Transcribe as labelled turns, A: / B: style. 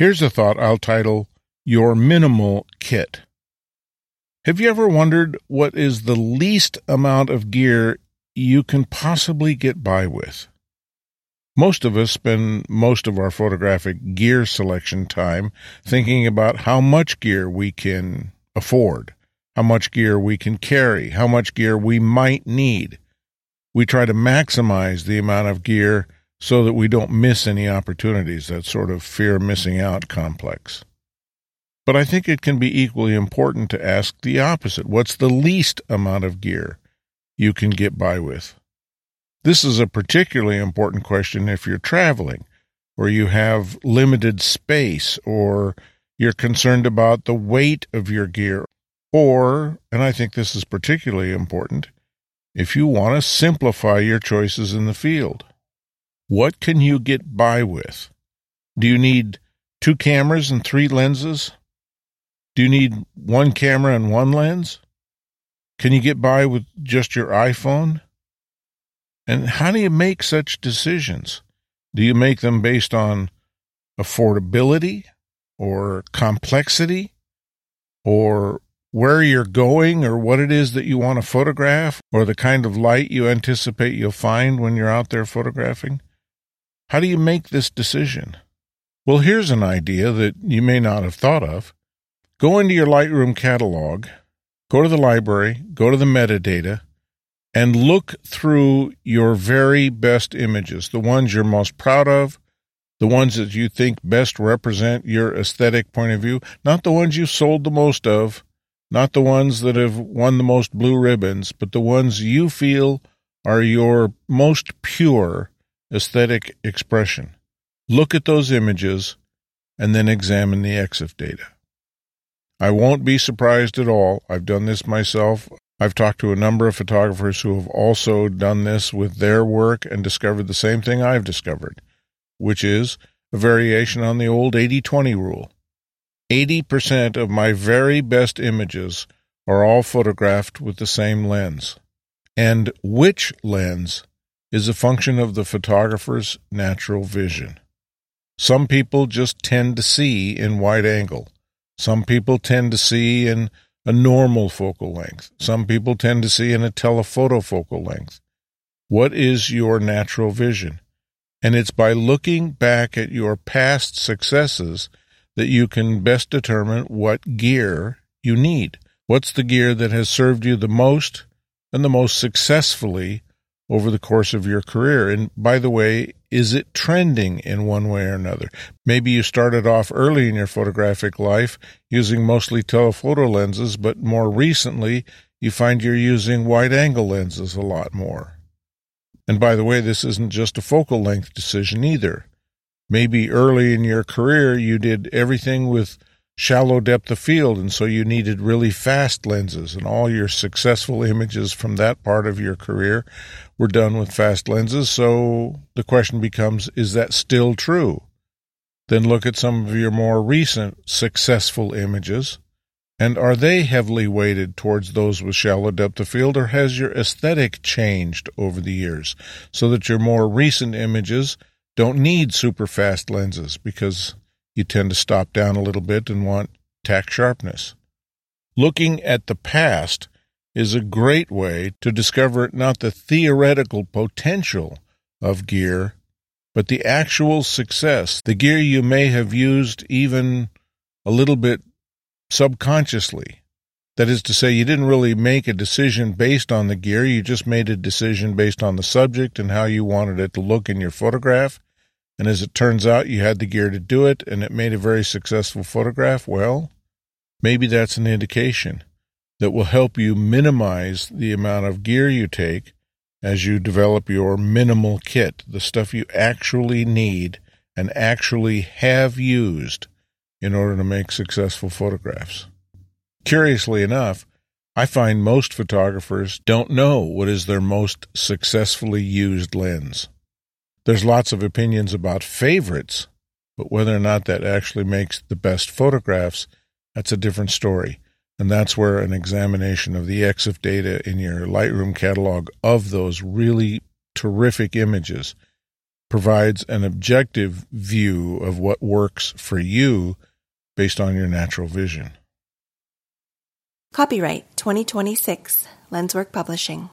A: Here's a thought I'll title Your Minimal Kit. Have you ever wondered what is the least amount of gear you can possibly get by with? Most of us spend most of our photographic gear selection time thinking about how much gear we can afford, how much gear we can carry, how much gear we might need. We try to maximize the amount of gear so that we don't miss any opportunities, that sort of fear of missing out complex. But I think it can be equally important to ask the opposite. What's the least amount of gear you can get by with? This is a particularly important question if you're traveling, or you have limited space, or you're concerned about the weight of your gear, or, and I think this is particularly important, if you want to simplify your choices in the field. What can you get by with? Do you need 2 cameras and 3 lenses? Do you need 1 camera and 1 lens? Can you get by with just your iPhone? And how do you make such decisions? Do you make them based on affordability or complexity or where you're going or what it is that you want to photograph or the kind of light you anticipate you'll find when you're out there photographing? How do you make this decision? Well, here's an idea that you may not have thought of. Go into your Lightroom catalog, go to the library, go to the metadata, and look through your very best images, the ones you're most proud of, the ones that you think best represent your aesthetic point of view, not the ones you've sold the most of, not the ones that have won the most blue ribbons, but the ones you feel are your most pure aesthetic expression. Look at those images and then examine the EXIF data. I won't be surprised at all. I've done this myself. I've talked to a number of photographers who have also done this with their work and discovered the same thing I've discovered, which is a variation on the old 80-20 rule. 80% of my very best images are all photographed with the same lens. And which lens is a function of the photographer's natural vision. Some people just tend to see in wide angle. Some people tend to see in a normal focal length. Some people tend to see in a telephoto focal length. What is your natural vision? And it's by looking back at your past successes that you can best determine what gear you need. What's the gear that has served you the most and the most successfully over the course of your career? And by the way, is it trending in one way or another? Maybe you started off early in your photographic life using mostly telephoto lenses, but more recently you find you're using wide-angle lenses a lot more. And by the way, this isn't just a focal length decision either. Maybe early in your career you did everything with shallow depth of field, and so you needed really fast lenses, and all your successful images from that part of your career were done with fast lenses. So the question becomes, is that still true? Then look at some of your more recent successful images, and are they heavily weighted towards those with shallow depth of field, or has your aesthetic changed over the years so that your more recent images don't need super fast lenses because you tend to stop down a little bit and want tack sharpness? Looking at the past is a great way to discover not the theoretical potential of gear, but the actual success, the gear you may have used even a little bit subconsciously. That is to say, you didn't really make a decision based on the gear, you just made a decision based on the subject and how you wanted it to look in your photograph. And as it turns out, you had the gear to do it, and it made a very successful photograph. Well, maybe that's an indication that will help you minimize the amount of gear you take as you develop your minimal kit, the stuff you actually need and actually have used in order to make successful photographs. Curiously enough, I find most photographers don't know what is their most successfully used lens. There's lots of opinions about favorites, but whether or not that actually makes the best photographs, that's a different story. And that's where an examination of the EXIF data in your Lightroom catalog of those really terrific images provides an objective view of what works for you based on your natural vision.
B: Copyright 2026, Lenswork Publishing.